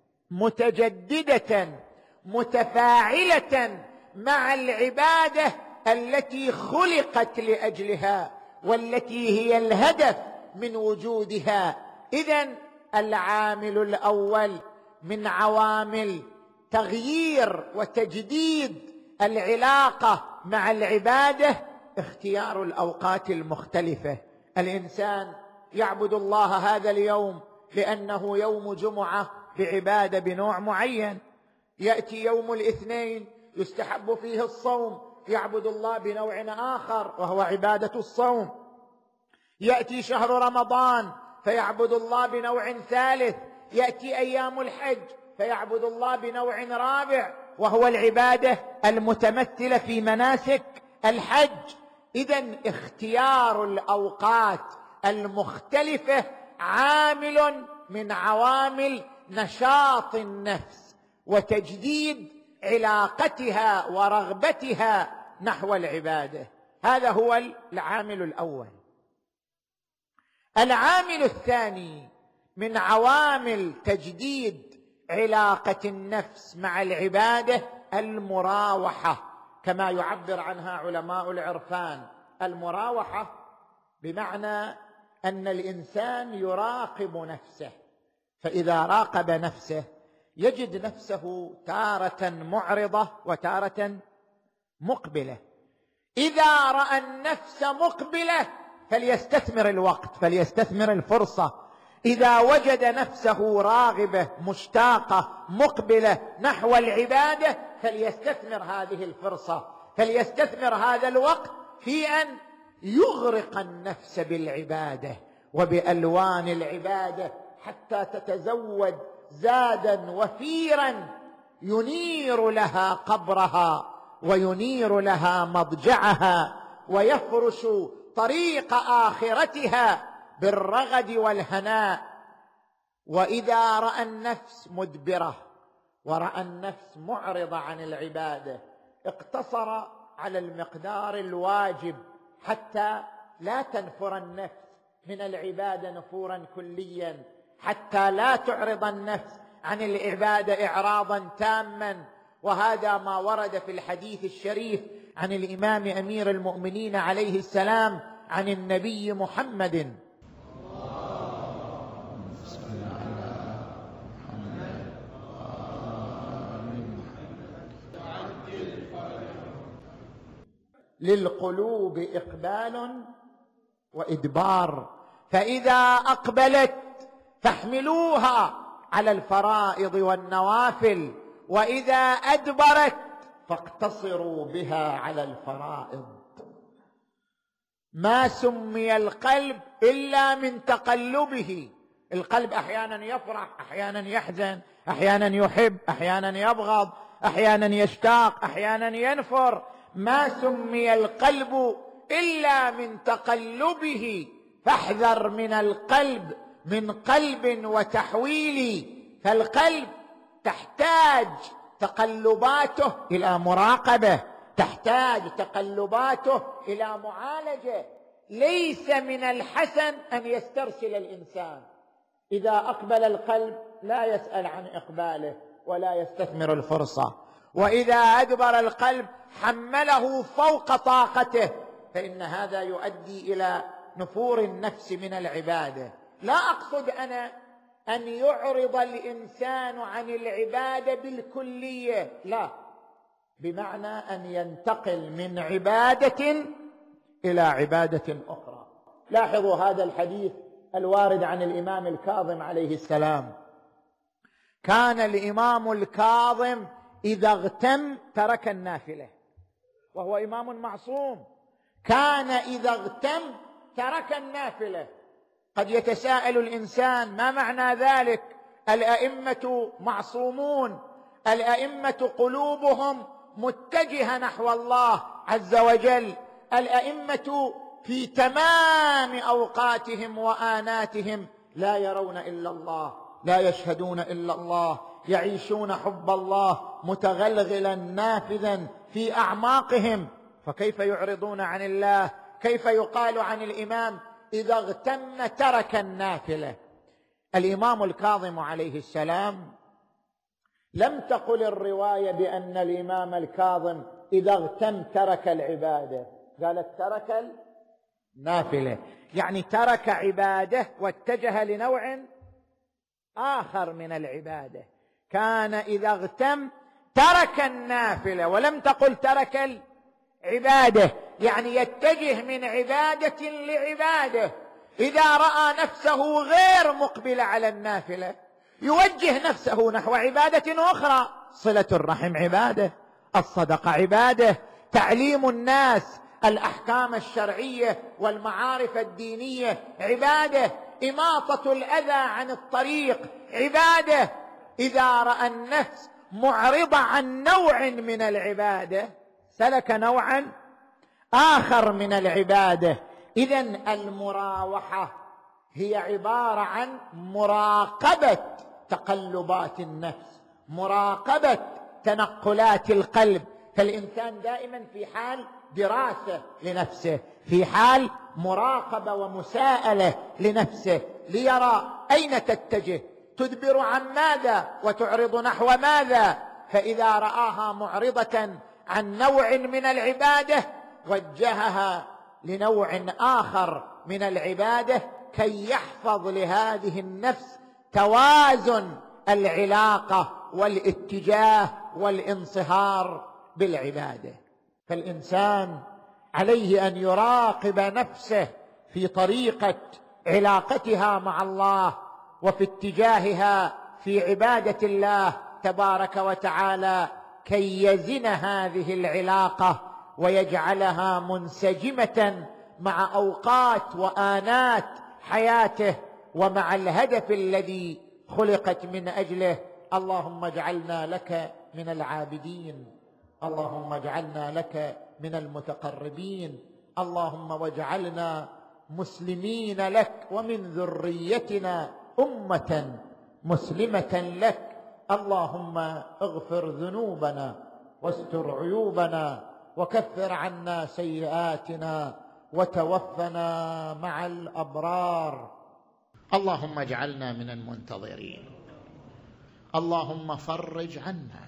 متجددة متفاعلة مع العبادة التي خلقت لأجلها والتي هي الهدف من وجودها. إذن العامل الأول من عوامل تغيير وتجديد العلاقة مع العبادة اختيار الأوقات المختلفة. الإنسان يعبد الله هذا اليوم لأنه يوم جمعة بعبادة بنوع معين، يأتي يوم الاثنين يستحب فيه الصوم، يعبد الله بنوع آخر وهو عبادة الصوم، يأتي شهر رمضان فيعبد الله بنوع ثالث، يأتي أيام الحج فيعبد الله بنوع رابع وهو العبادة المتمثلة في مناسك الحج. إذن اختيار الأوقات المختلفة عامل من عوامل نشاط النفس وتجديد علاقتها ورغبتها نحو العبادة. هذا هو العامل الأول. العامل الثاني من عوامل تجديد علاقة النفس مع العبادة المراوحة، كما يعبر عنها علماء العرفان. المراوحة بمعنى أن الإنسان يراقب نفسه، فإذا راقب نفسه يجد نفسه تارة معرضة وتارة مقبلة. إذا رأى النفس مقبلة فليستثمر الوقت، فليستثمر الفرصة. إذا وجد نفسه راغبة مشتاقة مقبلة نحو العبادة فليستثمر هذه الفرصة، فليستثمر هذا الوقت في أن يغرق النفس بالعبادة وبألوان العبادة حتى تتزود زادا وفيرا ينير لها قبرها وينير لها مضجعها ويفرش طريق آخرتها بالرغد والهناء. وإذا رأى النفس مدبرة ورأى النفس معرضة عن العبادة اقتصر على المقدار الواجب حتى لا تنفر النفس من العبادة نفورا كليا، حتى لا تعرض النفس عن العبادة إعراضا تاما. وهذا ما ورد في الحديث الشريف عن الإمام أمير المؤمنين عليه السلام عن النبي محمد: للقلوب إقبال وإدبار، فإذا أقبلت فاحملوها على الفرائض والنوافل، وإذا أدبرت فاقتصروا بها على الفرائض. ما سمي القلب إلا من تقلبه. القلب أحيانا يفرح، أحيانا يحزن، أحيانا يحب، أحيانا يبغض، أحيانا يشتاق، أحيانا ينفر. ما سمي القلب إلا من تقلبه، فاحذر من القلب من قلب وتحويل. فالقلب تحتاج تقلباته إلى مراقبة، تحتاج تقلباته إلى معالجة. ليس من الحسن أن يسترسل الإنسان. إذا أقبل القلب لا يسأل عن إقباله ولا يستثمر الفرصة، وإذا أدبر القلب حمله فوق طاقته، فإن هذا يؤدي إلى نفور النفس من العبادة. لا أقصد أنا أن يعرض الإنسان عن العبادة بالكلية، لا، بمعنى أن ينتقل من عبادة إلى عبادة أخرى. لاحظوا هذا الحديث الوارد عن الإمام الكاظم عليه السلام. كان الإمام الكاظم إذا اغتم ترك النافلة، وهو إمام معصوم. كان إذا اغتم ترك النافلة. قد يتساءل الإنسان: ما معنى ذلك؟ الأئمة معصومون، الأئمة قلوبهم متجهة نحو الله عز وجل، الأئمة في تمام أوقاتهم وآناتهم لا يرون إلا الله، لا يشهدون إلا الله، يعيشون حب الله متغلغلا نافذا في أعماقهم، فكيف يعرضون عن الله؟ كيف يقال عن الإمام إذا اغتم ترك النافلة؟ الإمام الكاظم عليه السلام لم تقل الرواية بأن الإمام الكاظم إذا اغتم ترك العبادة، قالت ترك النافلة، يعني ترك عبادة واتجه لنوع آخر من العبادة. كان إذا اغتم ترك النافلة، ولم تقل ترك العبادة، يعني يتجه من عبادة لعبادة. إذا رأى نفسه غير مقبل على النافلة يوجه نفسه نحو عبادة أخرى. صلة الرحم عبادة، الصدقة عبادة، تعليم الناس الأحكام الشرعية والمعارف الدينية عبادة، إماطة الأذى عن الطريق عبادة. إذا رأى النفس معرضة عن نوع من العبادة سلك نوعا آخر من العبادة. إذن المراوحة هي عبارة عن مراقبة تقلبات النفس، مراقبة تنقلات القلب. فالإنسان دائما في حال دراسة لنفسه، في حال مراقبة ومساءلة لنفسه ليرى أين تتجه، تدبر عن ماذا وتعرض نحو ماذا. فإذا رآها معرضة عن نوع من العبادة وجهها لنوع آخر من العبادة كي يحفظ لهذه النفس توازن العلاقة والاتجاه والانصهار بالعبادة. فالإنسان عليه أن يراقب نفسه في طريقة علاقتها مع الله وفي اتجاهها في عبادة الله تبارك وتعالى كي يزن هذه العلاقة ويجعلها منسجمة مع أوقات وآنات حياته ومع الهدف الذي خلقت من أجله. اللهم اجعلنا لك من العابدين، اللهم اجعلنا لك من المتقربين، اللهم واجعلنا مسلمين لك ومن ذريتنا أمة مسلمة لك. اللهم اغفر ذنوبنا واستر عيوبنا وكفر عنا سيئاتنا وتوفنا مع الأبرار. اللهم اجعلنا من المنتظرين، اللهم فرج عنا،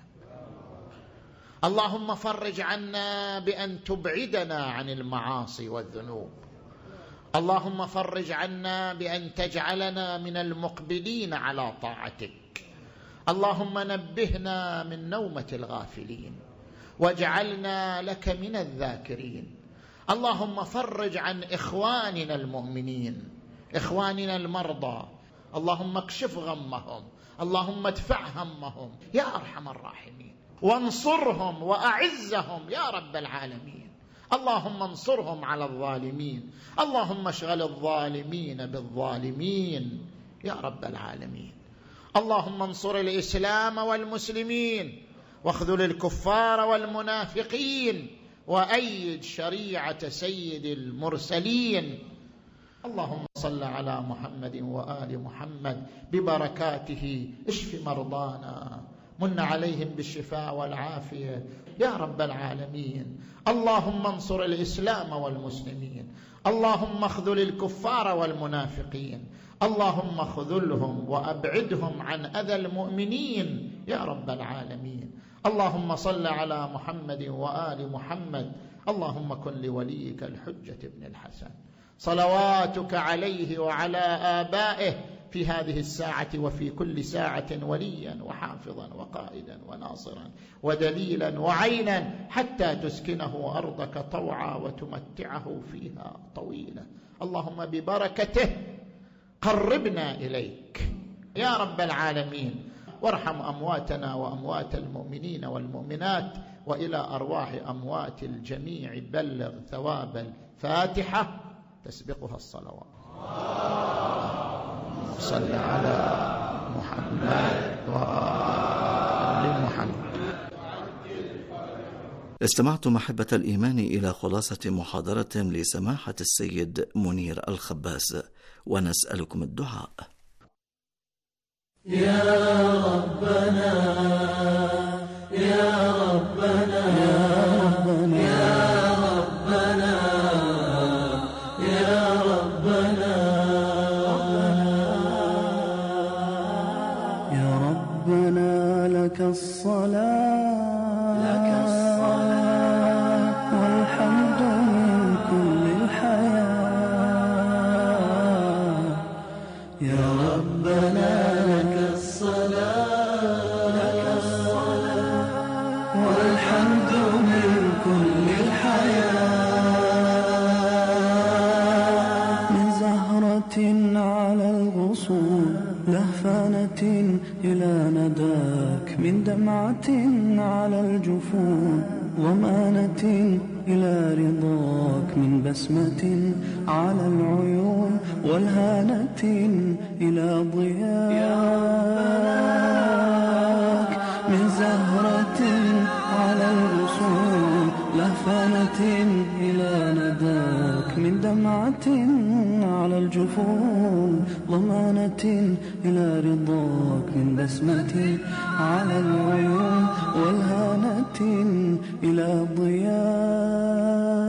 اللهم فرج عنا بأن تبعدنا عن المعاصي والذنوب، اللهم فرج عنا بأن تجعلنا من المقبلين على طاعتك، اللهم نبهنا من نومة الغافلين واجعلنا لك من الذاكرين. اللهم فرج عن إخواننا المؤمنين، إخواننا المرضى، اللهم اكشف غمهم، اللهم ادفع همهم يا أرحم الراحمين، وانصرهم وأعزهم يا رب العالمين. اللهم انصرهم على الظالمين، اللهم اشغل الظالمين بالظالمين يا رب العالمين. اللهم انصر الإسلام والمسلمين واخذل الكفار والمنافقين وأيد شريعة سيد المرسلين. اللهم صل على محمد وآل محمد ببركاته اشف مرضانا، من عليهم بالشفاء والعافية يا رب العالمين. اللهم انصر الإسلام والمسلمين، اللهم اخذل الكفار والمنافقين، اللهم خذلهم وأبعدهم عن أذى المؤمنين يا رب العالمين. اللهم صل على محمد وآل محمد. اللهم كن لوليك الحجة بن الحسن صلواتك عليه وعلى آبائه في هذه الساعة وفي كل ساعة وليا وحافظا وقائدا وناصرا ودليلا وعينا حتى تسكنه أرضك طوعا وتمتعه فيها طويلا. اللهم ببركته قربنا إليك يا رب العالمين، وارحم أمواتنا وأموات المؤمنين والمؤمنات، وإلى أرواح أموات الجميع بلغ ثواب الفاتحة تسبقها الصلوات. صل على محمد وآل محمد. استمعتم محبة الإيمان إلى خلاصة محاضرة لسماحة السيد منير الخباس، ونسألكم الدعاء. يا ربنا يا ربنا يا ربنا يا ربنا يا ربنا لك الصلاة والحمد من كل الحياة. يا ربنا لك الصلاة والحمد من كل الحياة. من زهرة على الغصون لهفانة إلى نداك، من دمعة على الجفون ضمانة إلى رضاك، من بسمة على العيون والهانة إلى ضياك. من زهرة على الغصون لهفانة إلى نداك، من دمعة على الجفون ضمانة إلى رضاك، من بسمة على العيون والهانة إلى ضياك.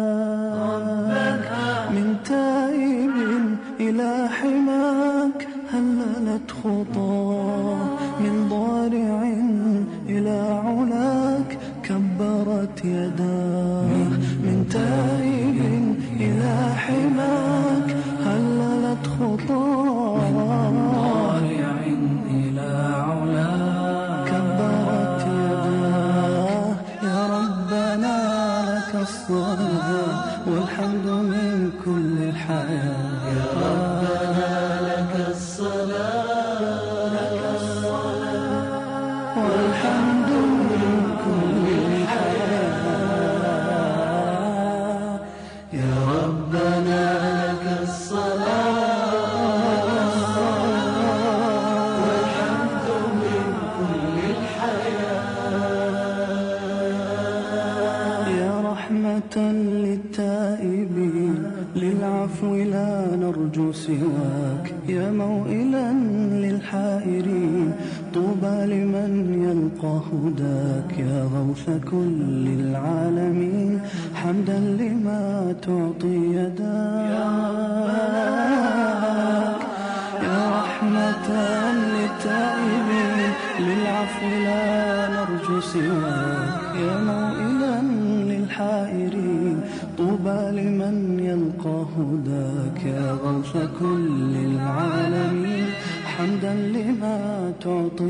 إلى حماك هللت خطاه من ضارع إلى علاك كبرت يداه من تائب إلى حماك هللت خطاه من ضارع إلى علاك كبرت يداه يا ربنا لك الصلاة والحمد من كل الحياة يا ربنا لك الصلاة والحمد من كل الحياة يا ربنا لك الصلاة والحمد من كل الحياة يا رحمة للتائبين للعفو لا نرجو سواك يا موئلا للحائرين طوبى لمن يلقى هداك يا غوث كل العالمين حمدا لما تعطي يداك يا رحمة للتائبين للعفو لا نرجو سواك يا موئلا للحائرين طوبى لمن يلقى هداك يا غوث كل العالمين حمدا لما تعطي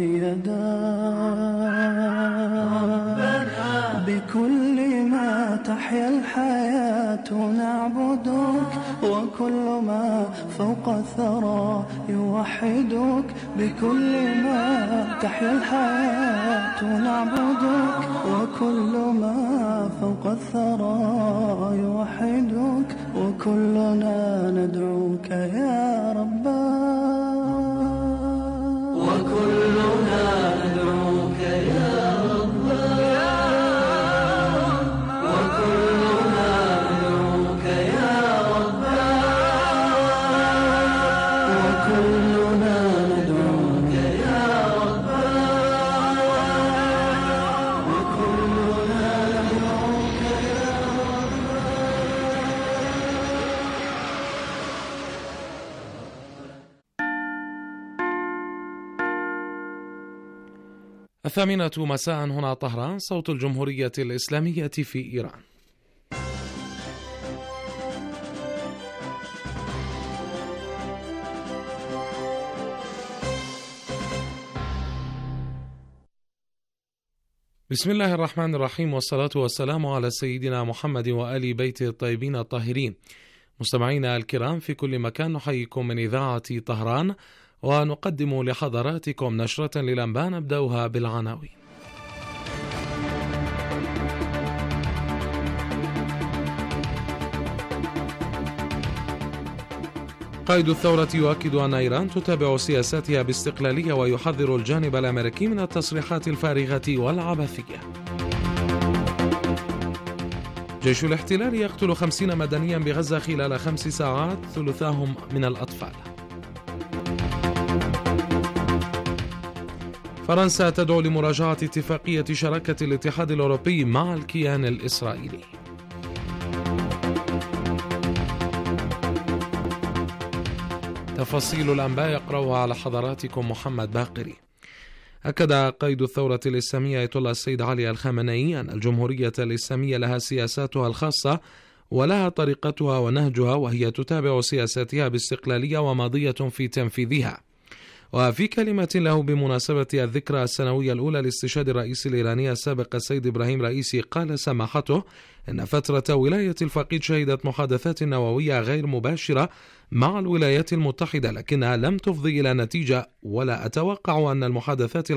يداك بكل ما تحيا الحياة نعبدك وكل ما فوق الثرى يوحدك بكل ما تحيا الحياة نعبدك وكل ما فوق الثرى يوحدك وكلنا ندعوك يا ربنا وكلنا ندعوك يا ربنا وكلنا ندعوك يا ربنا وكلنا ندعوك يا ربنا وكلنا ندعوك يا الثامنة مساء هنا طهران صوت الجمهورية الإسلامية في إيران. بسم الله الرحمن الرحيم والصلاة والسلام على سيدنا محمد وآل بيته الطيبين الطاهرين. مستمعينا الكرام في كل مكان نحييكم من إذاعة طهران ونقدم لحضراتكم نشرة للأنباء نبدأها بالعناوين. قائد الثورة يؤكد أن إيران تتابع سياساتها باستقلالية ويحذر الجانب الأمريكي من التصريحات الفارغة والعبثية. جيش الاحتلال يقتل 50 مدنيا بغزة خلال 5 ساعات ثلثاهم من الأطفال. فرنسا تدعو لمراجعة اتفاقية شراكة الاتحاد الأوروبي مع الكيان الإسرائيلي. تفاصيل الأنباء يقرأها على حضراتكم محمد باقري. أكد قائد الثورة الإسلامية آية الله السيد علي الخامنئي أن الجمهورية الإسلامية لها سياساتها الخاصة ولها طريقتها ونهجها، وهي تتابع سياساتها باستقلالية وماضية في تنفيذها. وفي كلمة له بمناسبة الذكرى السنوية الأولى لاستشهاد الرئيس الإيراني السابق السيد إبراهيم رئيسي، قال سماحته إن فترة ولاية الفقيد شهدت محادثات نووية غير مباشرة مع الولايات المتحدة، لكنها لم تفضي إلى نتيجة، ولا أتوقع أن المحادثات